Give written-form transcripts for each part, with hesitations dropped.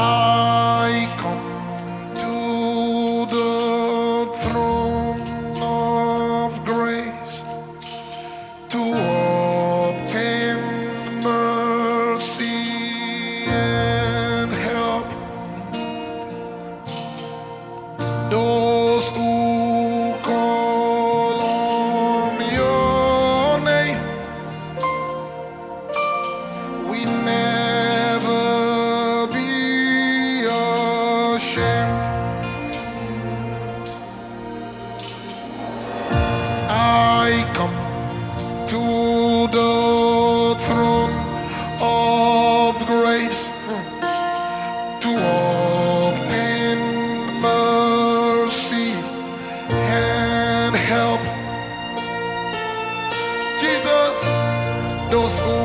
I come to the throne of grace to obtain mercy and help those who call on your name. We never be ashamed. I come to the throne of grace to obtain mercy and help. Jesus, those who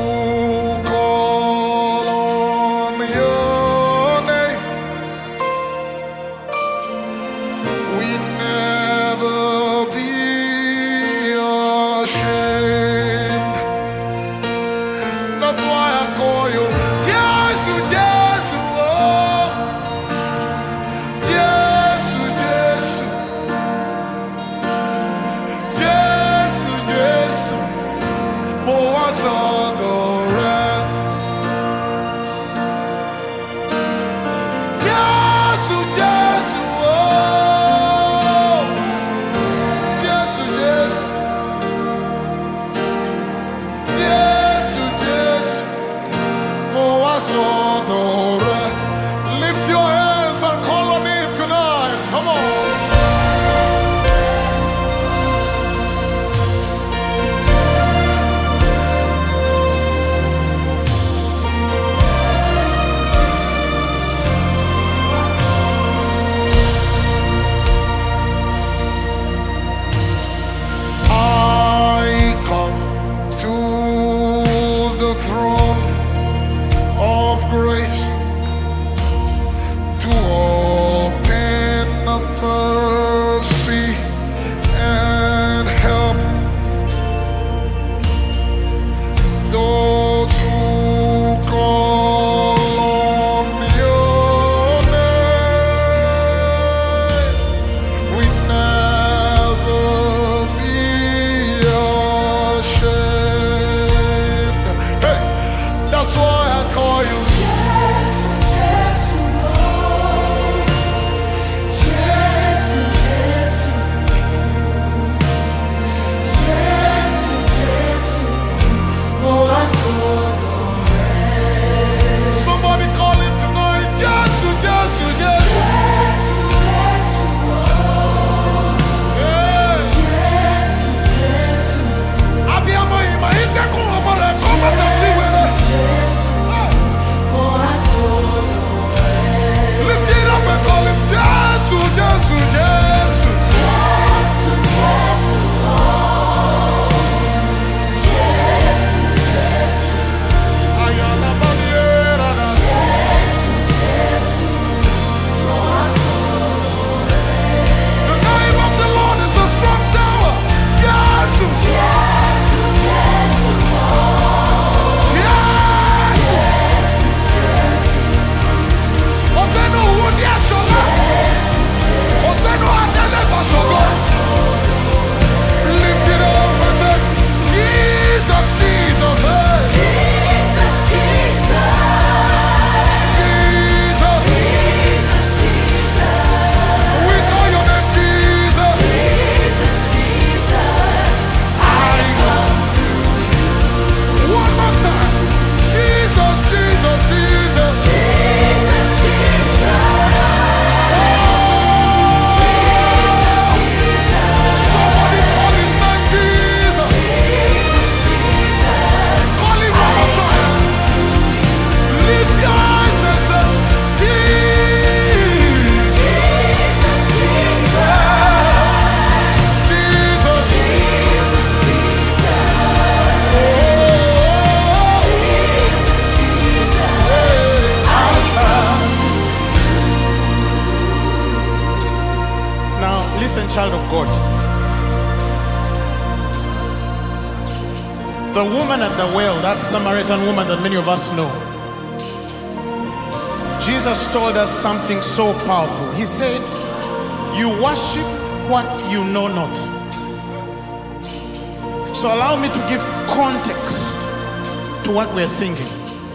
call on your name, we never be ashamed. That's why I call you Jesus, Jesus, oh, Jesus, Jesus, Jesus, Jesus, mo wá sọ́dọ̀ rẹ. Jésù, Jésù, oh, Jésù, Jésù, Jésù, Jésù, mo wá sọ́dọ̀ rẹ. Lift your hands and call on him tonight. Come on. I come to the throne of grace to obtain mercy and help those who call on your name. We never be ashamed. Hey, that's why I call you somebody call him tonight. Jesus, Jesus, Jesus. Yes. Abiyamo ima inde kun ọmọ rẹ kọ bàtà tí wẹrẹ. Lift it up and call him Jesus, Jesus, Jesus. Ayala baliera na. The name of the Lord is a strong tower. Jesus. Yes. Oteno wudi asola. Oteno adele basogo. Lift it up and say, Jesus, Jesus, hey. Jesus. We call your name Jesus. I come to you. One more time. Jesus, Jesus, Jesus. Somebody call his name Jesus. Call him one more time. Lift your eyes and say, Jesus. Now, listen, child of God. The woman at the well, that Samaritan woman that many of us know, Jesus told us something so powerful. He said, you worship what you know not. So allow me to give context to what we're singing.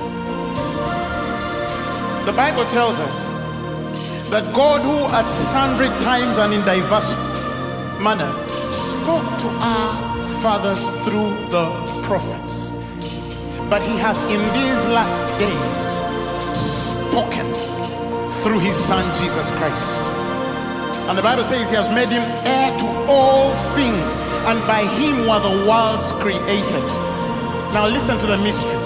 The Bible tells us that God, who at sundry times and in diverse manner spoke to our fathers through the prophets, but he has in these last days spoken through his son Jesus Christ. And the Bible says he has made him heir to all things, and by him were the worlds created. Now listen to the mystery.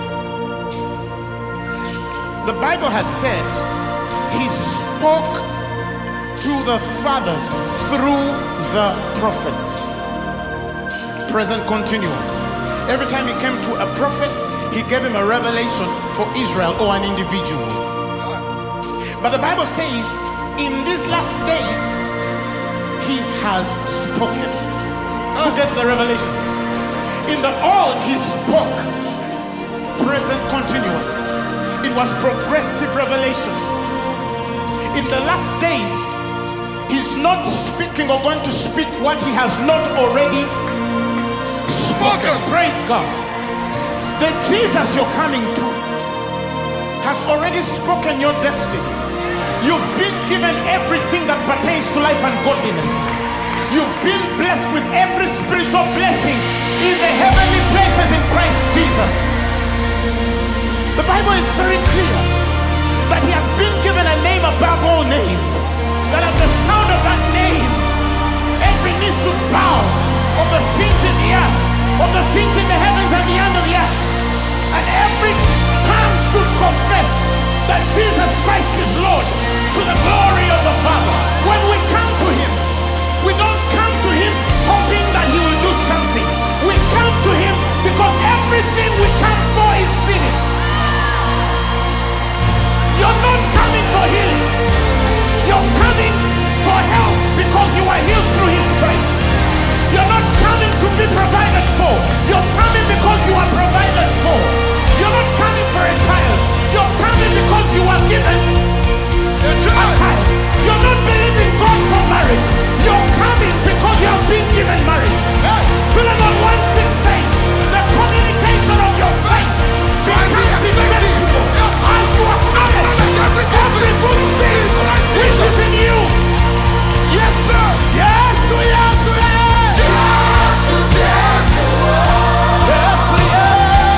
The Bible has said he spoke to the fathers through the prophets. Present continuous. Every time he came to a prophet, he gave him a revelation for Israel or an individual. But the Bible says in these last days he has spoken. Who gets the revelation? In the old he spoke. Present continuous. It was progressive revelation. In the last days, he's not speaking or going to speak what he has not already spoken. Praise God. The Jesus you're coming to has already spoken your destiny. You've been given everything that pertains to life and godliness. You've been blessed with every spiritual blessing in the heavenly places in Christ Jesus. The Bible is very clear that he has been given a name above all names, that at the sound of that name every knee should bow, of the things in the earth, of the things in the heavens and the under the earth, and every tongue should confess that Jesus Christ is Lord, to the glory of the Father. When we come to him, we don't come to him hoping that he will do something. We come to him because everything we come for is finished. You're not coming for healing. You're coming for health because you are healed through his stripes. You're not coming to be provided for. You're coming because you are provided for. You're not coming for a child. You're coming because you are given a child. You're not believing God for marriage. You're coming because you have been given marriage. Philemon 1:6 says, the communication of your faith becomes effectual as you acknowledge every good thing which is in you. Yes, sir. Yes, yes, yes. Yes, yes. Yes, yes.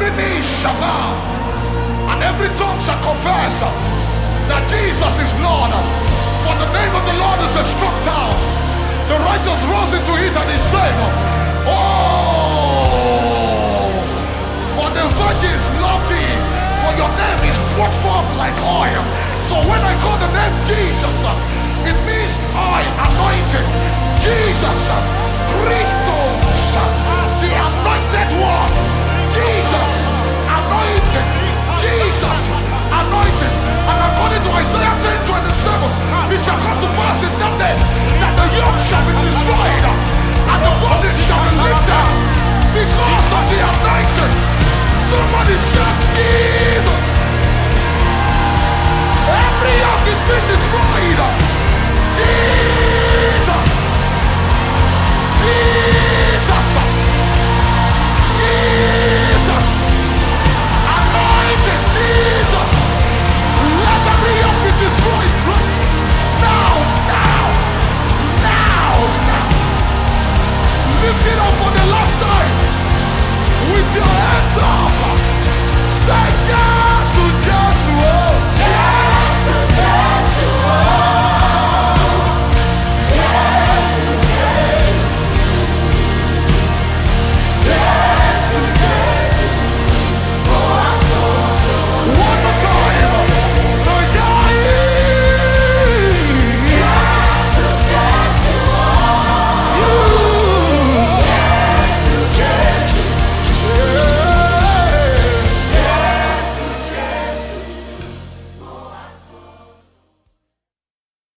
every knee shall bow, and every tongue shall confess that Jesus is Lord. For the name of the Lord is a strong tower. The righteous rose into it and is saved. Oh, for the virgins love thee, for your name is brought forth like oil. So when I call the name Jesus, it means I anointed. Jesus, Christos,